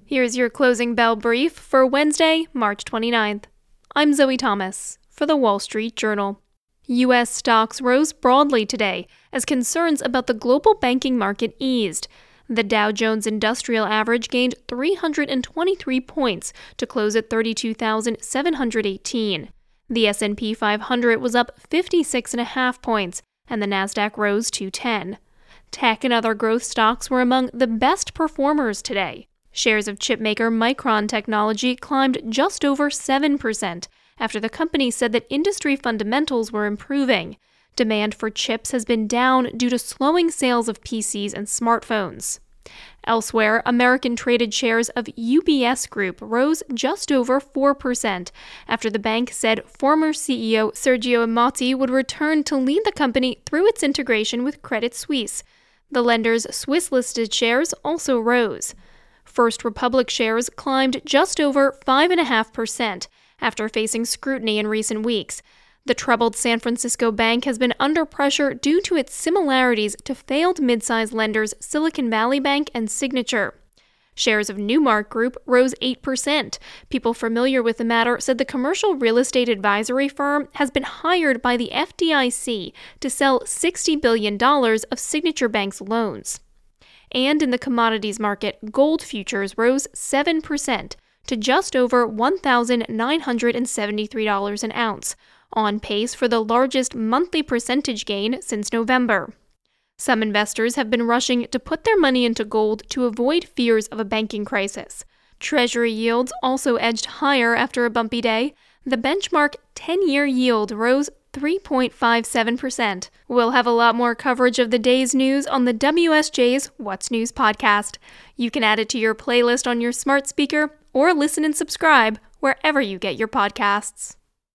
Here's your closing bell brief for Wednesday, March 29th. I'm Zoe Thomas for The Wall Street Journal. U.S. stocks rose broadly today as concerns about the global banking market eased. The Dow Jones Industrial Average gained 323 points to close at 32,718. The S&P 500 was up 56.5 points, and the Nasdaq rose 210. Tech and other growth stocks were among the best performers today. Shares of chipmaker Micron Technology climbed just over 7% after the company said that industry fundamentals were improving. Demand for chips has been down due to slowing sales of PCs and smartphones. Elsewhere, American-traded shares of UBS Group rose just over 4% after the bank said former CEO Sergio Ermotti would return to lead the company through its integration with Credit Suisse. The lender's Swiss-listed shares also rose. First Republic shares climbed just over 5.5% after facing scrutiny in recent weeks. The troubled San Francisco bank has been under pressure due to its similarities to failed mid-sized lenders Silicon Valley Bank and Signature. Shares of Newmark Group rose 8%. People familiar with the matter said the commercial real estate advisory firm has been hired by the FDIC to sell $60 billion of Signature Bank's loans. And in the commodities market, gold futures rose 7% to just over $1,973 an ounce, on pace for the largest monthly percentage gain since November. Some investors have been rushing to put their money into gold to avoid fears of a banking crisis. Treasury yields also edged higher after a bumpy day. The benchmark 10-year yield rose 3.57%. We'll have a lot more coverage of the day's news on the WSJ's What's News podcast. You can add it to your playlist on your smart speaker or listen and subscribe wherever you get your podcasts.